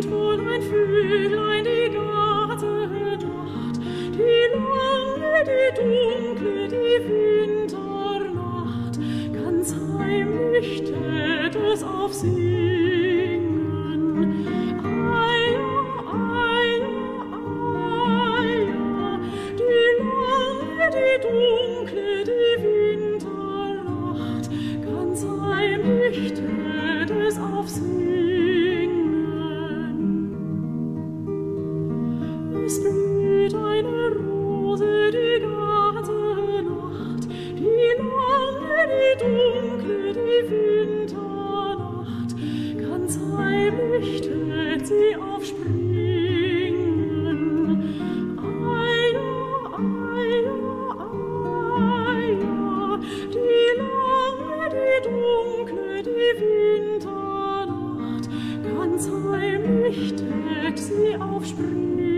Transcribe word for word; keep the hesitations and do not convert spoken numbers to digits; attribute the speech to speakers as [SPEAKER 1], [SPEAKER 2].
[SPEAKER 1] singt wohl ein Vöglein die ganze Nacht, die lange, die dunkle, die Winternacht, ganz heimlich tät es auf singen. Eia, eia, eia, die lange, die dunkle, die Winternacht, ganz heimlich tät es auf singen. Es blüht eine Rose die ganze Nacht, die lange, die dunkle, die Winternacht, ganz heimlich tät sie aufspringen. Eia, eia, eia, die lange, die dunkle, die Winternacht, ganz heimlich tät sie aufspringen.